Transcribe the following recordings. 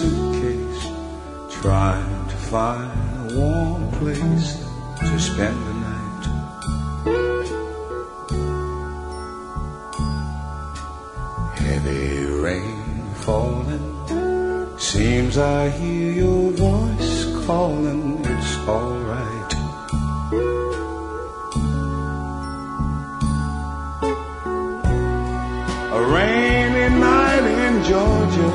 suitcase, trying to find a warm place to spend the night. Heavy rain falling, seems I hear your voice calling, it's alright. A rainy night in Georgia,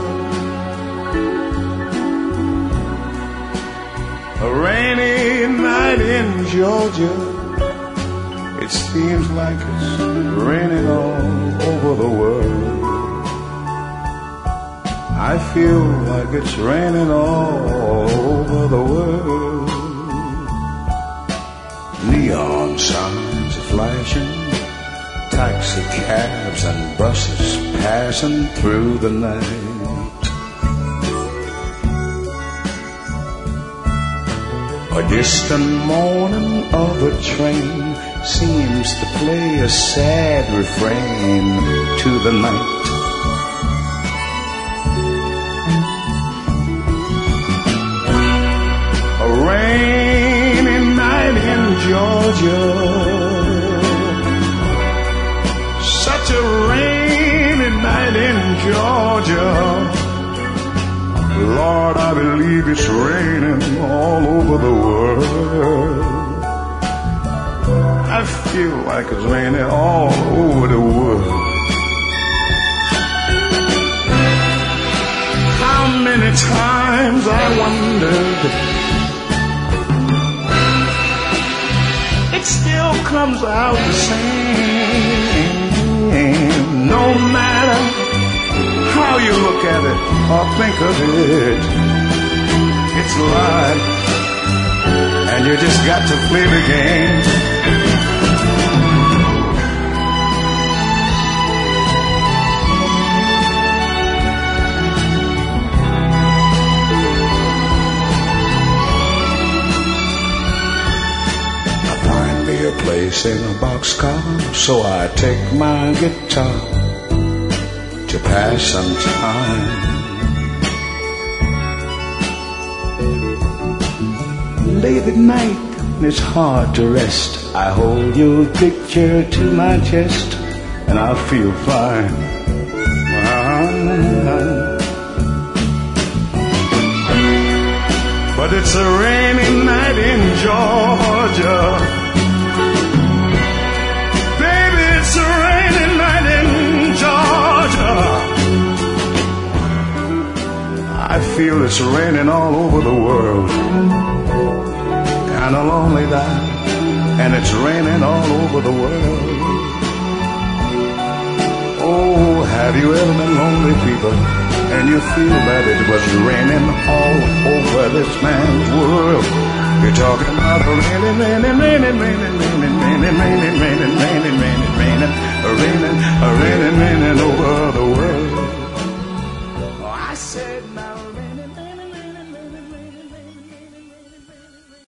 a rainy night in Georgia. It seems like it's raining all over the world. I feel like it's raining all over the world. Neon signs are flashing, taxi cabs and buses passing through the night. A distant moaning of a train seems to play a sad refrain to the night. A rainy night in Georgia, such a rainy night in Georgia. Lord, I believe it's raining all over the world. I feel like it's raining all over the world. How many times I wondered, it still comes out the same. No matter how you look at it or think of it, it's life, and you just got to play the game. A place in a boxcar, so I take my guitar to pass some time. Late at night, it's hard to rest. I hold your picture to my chest, and I feel fine. But it's a rainy night in Georgia. It's a rainy night in Georgia. I feel it's raining all over the world. Kinda lonely that, and it's raining all over the world. Oh, have you ever been lonely, people, and you feel that it was raining all over this man's world? You're talking about raining, raining, raining, raining, raining.